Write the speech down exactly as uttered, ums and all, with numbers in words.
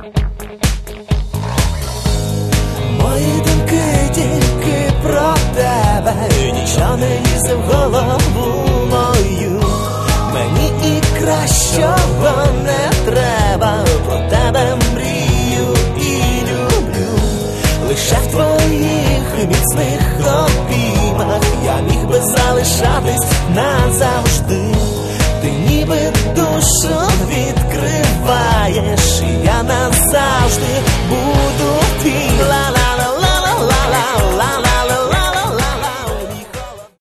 Мої думки тільки про тебе, нічого не лізе в голову мою. Мені і кращого не треба, про тебе мрію і люблю. Лише в твоїх міцних обіймах я міг би залишатись назавжди. Ти ніби душу відкриваєш, і я назавжди буду твій.